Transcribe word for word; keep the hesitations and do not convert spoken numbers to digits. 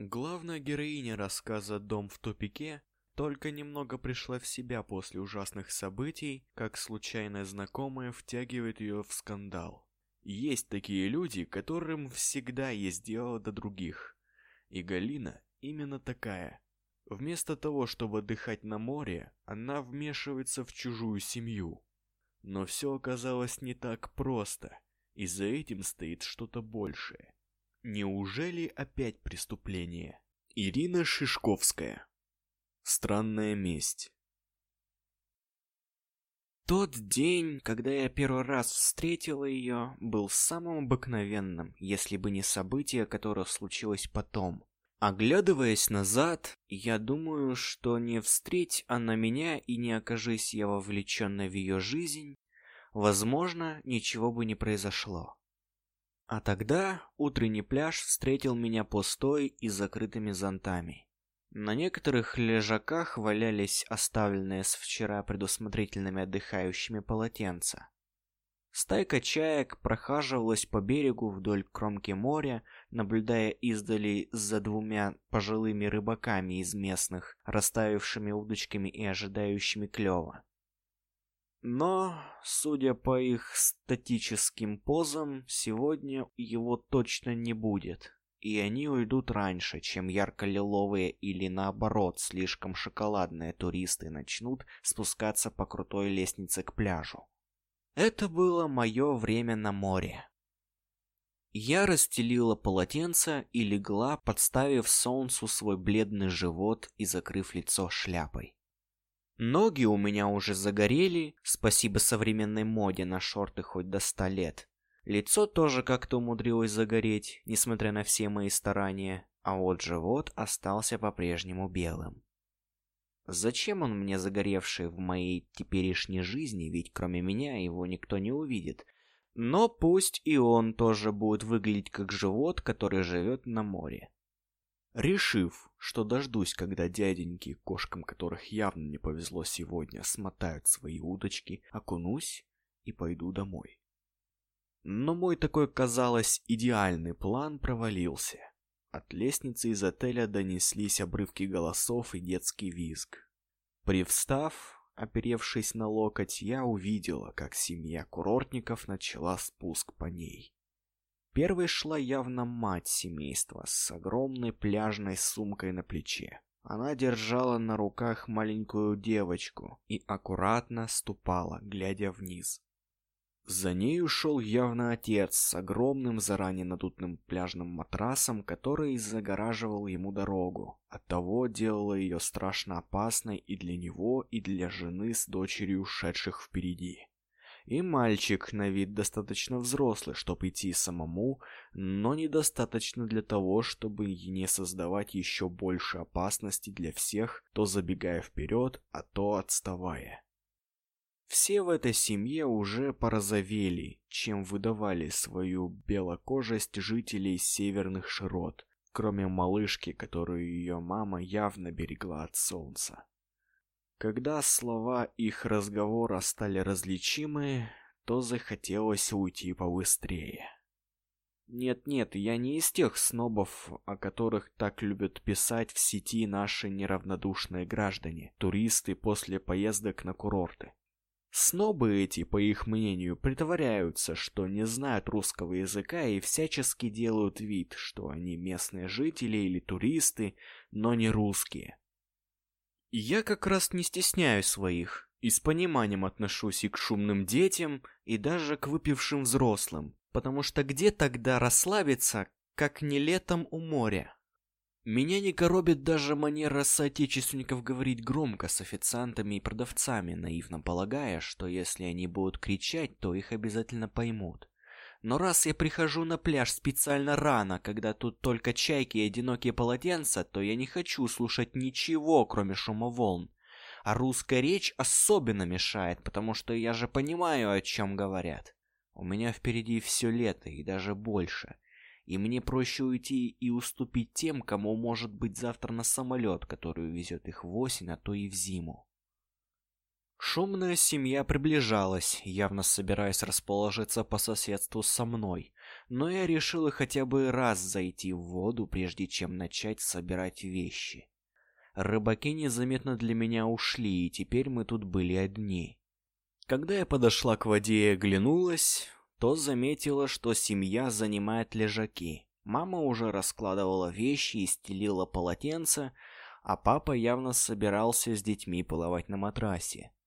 Главная героиня рассказа «Дом в тупике» только немного пришла в себя после ужасных событий, как случайная знакомая втягивает ее в скандал. Есть такие люди, которым всегда есть дело до других. И Галина именно такая. Вместо того, чтобы отдыхать на море, она вмешивается в чужую семью. Но все оказалось не так просто, и за этим стоит что-то большее. Неужели опять преступление? Ирина Шишковская. Странная месть. Тот день, когда я первый раз встретила ее, был самым обыкновенным, если бы не событие, которое случилось потом. Оглядываясь назад, я думаю, что не встреть она меня и не окажись я вовлеченной в ее жизнь, возможно, ничего бы не произошло. А тогда утренний пляж встретил меня пустой и с закрытыми зонтами. На некоторых лежаках валялись оставленные с вчера предусмотрительными отдыхающими полотенца. Стайка чаек прохаживалась по берегу вдоль кромки моря, наблюдая издали за двумя пожилыми рыбаками из местных, расставившими удочками и ожидающими клёва. Но, судя по их статическим позам, сегодня его точно не будет, и они уйдут раньше, чем ярко-лиловые или наоборот слишком шоколадные туристы начнут спускаться по крутой лестнице к пляжу. Это было мое время на море. Я расстелила полотенце и легла, подставив солнцу свой бледный живот и закрыв лицо шляпой. Ноги у меня уже загорели, спасибо современной моде на шорты хоть до ста лет. Лицо тоже как-то умудрилось загореть, несмотря на все мои старания, а вот живот остался по-прежнему белым. Зачем он мне загоревший в моей теперешней жизни, ведь кроме меня его никто не увидит. Но пусть и он тоже будет выглядеть как живот, который живет на море. Решив, что дождусь, когда дяденьки, кошкам которых явно не повезло сегодня, смотают свои удочки, окунусь и пойду домой. Но мой такой, казалось, идеальный план провалился. От лестницы из отеля донеслись обрывки голосов и детский визг. Привстав, оперевшись на локоть, я увидела, как семья курортников начала спуск по ней. Первой шла явно мать семейства с огромной пляжной сумкой на плече. Она держала на руках маленькую девочку и аккуратно ступала, глядя вниз. За нею шел явно отец с огромным заранее надутым пляжным матрасом, который загораживал ему дорогу. Оттого делало ее страшно опасной и для него, и для жены с дочерью, шедших впереди. И мальчик на вид достаточно взрослый, чтобы идти самому, но недостаточно для того, чтобы не создавать еще больше опасности для всех, то забегая вперед, а то отставая. Все в этой семье уже порозовели, чем выдавали свою белокожесть жителей северных широт, кроме малышки, которую ее мама явно берегла от солнца. Когда слова их разговора стали различимы, то захотелось уйти побыстрее. Нет-нет, я не из тех снобов, о которых так любят писать в сети наши неравнодушные граждане, туристы после поездок на курорты. Снобы эти, по их мнению, притворяются, что не знают русского языка и всячески делают вид, что они местные жители или туристы, но не русские. Я как раз не стесняю своих и с пониманием отношусь и к шумным детям, и даже к выпившим взрослым, потому что где тогда расслабиться, как не летом у моря? Меня не коробит даже манера соотечественников говорить громко с официантами и продавцами, наивно полагая, что если они будут кричать, то их обязательно поймут. Но раз я прихожу на пляж специально рано, когда тут только чайки и одинокие полотенца, то я не хочу слушать ничего, кроме шума волн. А русская речь особенно мешает, потому что я же понимаю, о чем говорят. У меня впереди все лето и даже больше. И мне проще уйти и уступить тем, кому может быть завтра на самолет, который увезет их в осень, а то и в зиму. Шумная семья приближалась, явно собираясь расположиться по соседству со мной, но я решила хотя бы раз зайти в воду, прежде чем начать собирать вещи. Рыбаки незаметно для меня ушли, и теперь мы тут были одни. Когда я подошла к воде и оглянулась, то заметила, что семья занимает лежаки. Мама уже раскладывала вещи и стелила полотенца, а папа явно собирался с детьми плавать на матрасе.